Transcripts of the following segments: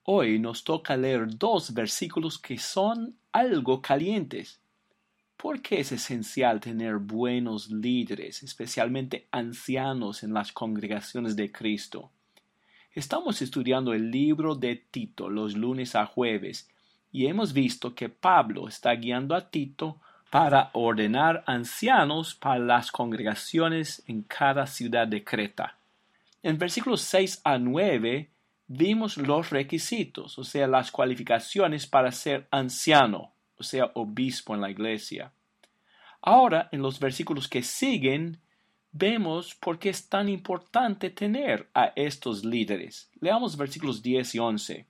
Hoy nos toca leer dos versículos que son algo calientes. ¿Por qué es esencial tener buenos líderes, especialmente ancianos en las congregaciones de Cristo? Estamos estudiando el libro de Tito los lunes a jueves y hemos visto que Pablo está guiando a Tito para ordenar ancianos para las congregaciones en cada ciudad de Creta. En versículos 6 a 9 vimos los requisitos, o sea, las cualificaciones para ser anciano, o sea, obispo en la iglesia. Ahora, en los versículos que siguen, vemos por qué es tan importante tener a estos líderes. Leamos versículos 10 y 11.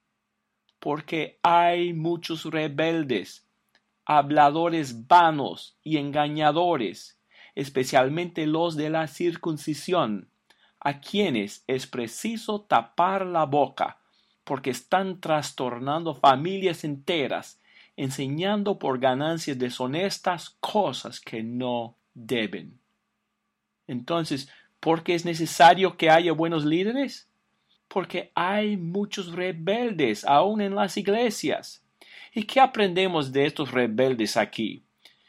Porque hay muchos rebeldes, habladores vanos y engañadores, especialmente los de la circuncisión, a quienes es preciso tapar la boca, porque están trastornando familias enteras, enseñando por ganancias deshonestas cosas que no deben. Entonces, ¿por qué es necesario que haya buenos líderes? Porque hay muchos rebeldes aún en las iglesias. ¿Y qué aprendemos de estos rebeldes aquí?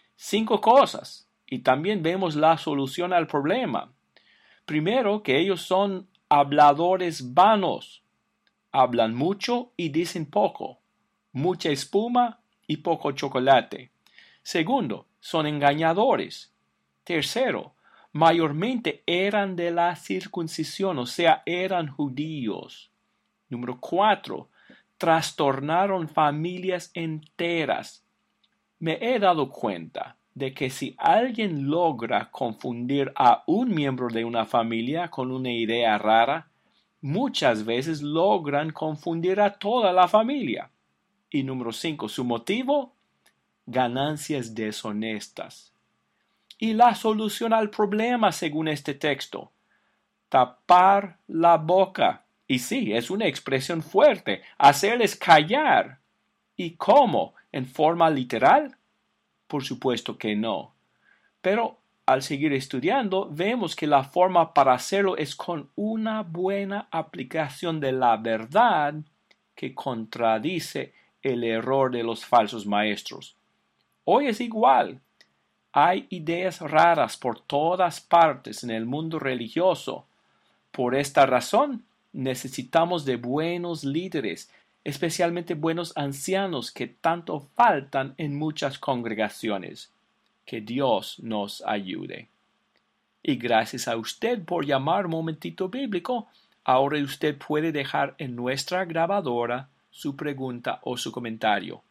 5 cosas, y también vemos la solución al problema. Primero, que ellos son habladores vanos. Hablan mucho y dicen poco. Mucha espuma y poco chocolate. Segundo, son engañadores. Tercero, mayormente eran de la circuncisión, o sea, eran judíos. Número 4, trastornaron familias enteras. Me he dado cuenta de que si alguien logra confundir a un miembro de una familia con una idea rara, muchas veces logran confundir a toda la familia. Y número 5, su motivo, ganancias deshonestas. Y la solución al problema, según este texto, tapar la boca. Y sí, es una expresión fuerte, hacerles callar. ¿Y cómo? ¿En forma literal? Por supuesto que no. Pero al seguir estudiando, vemos que la forma para hacerlo es con una buena aplicación de la verdad que contradice el error de los falsos maestros. Hoy es igual. Hay ideas raras por todas partes en el mundo religioso. Por esta razón, necesitamos de buenos líderes, especialmente buenos ancianos que tanto faltan en muchas congregaciones. Que Dios nos ayude. Y gracias a usted por llamar Momentito Bíblico. Ahora usted puede dejar en nuestra grabadora su pregunta o su comentario.